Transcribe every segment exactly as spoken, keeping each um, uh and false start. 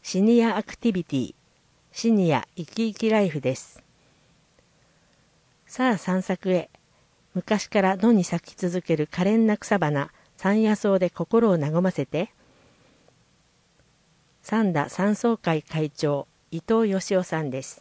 シニアアクティビティ、シニア生き生きライフです。さあ散策へ。昔から野に咲き続ける可憐な草花、山野草で心を和ませて。三田山草会会長、伊藤義雄さんです。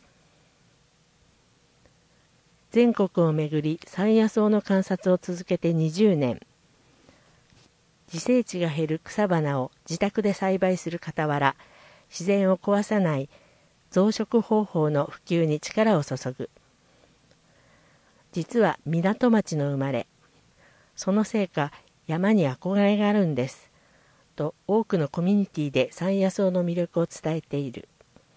全国をめぐり山野草の観察を続けてにじゅうねん。自生地が減る草花を自宅で栽培する傍ら、自然を壊さない増殖方法の普及に力を注ぐ。実は港町の生まれ。そのせいか山に憧れがあるんです。と多くのコミュニティで山野草の魅力を伝えている。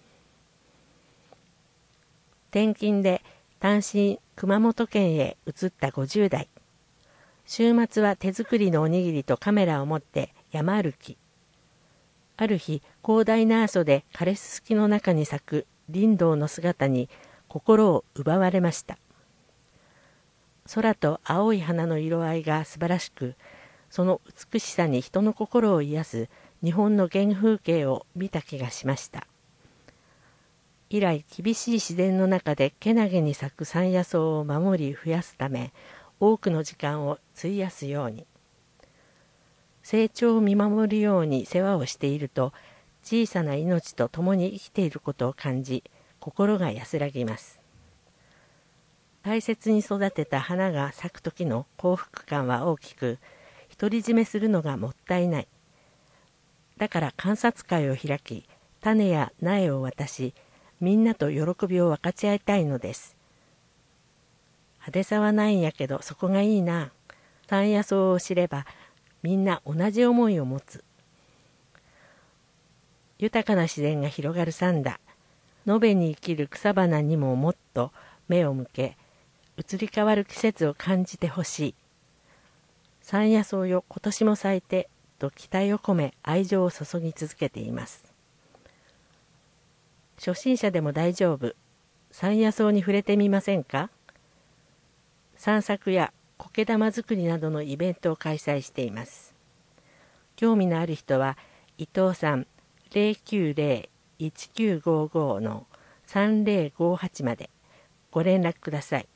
転勤で単身熊本県へ移ったごじゅう代。週末は手作りのおにぎりとカメラを持って山歩き。ある日、広大な阿蘇で枯れすすきの中に咲く林道の姿に心を奪われました。空と青い花の色合いが素晴らしく、その美しさに人の心を癒す日本の原風景を見た気がしました。以来、厳しい自然の中でけなげに咲く山野草を守り増やすため、多くの時間を費やすように。成長を見守るように世話をしていると、小さな命と共に生きていることを感じ、心が安らぎます。大切に育てた花が咲く時の幸福感は大きく、独り占めするのがもったいない。だから観察会を開き、種や苗を渡し、みんなと喜びを分かち合いたいのです。派手さはないんやけどそこがいいな。山野草を知ればみんな同じ思いを持つ。豊かな自然が広がる山田。延べに生きる草花にももっと目を向け、移り変わる季節を感じてほしい。山野草よ今年も咲いてと期待を込め愛情を注ぎ続けています。初心者でも大丈夫。山野草に触れてみませんか？散策や苔玉作りなどのイベントを開催しています。興味のある人は伊藤さん ゼロきゅうゼロ いちきゅうごご のさんゼロごはちまでご連絡ください。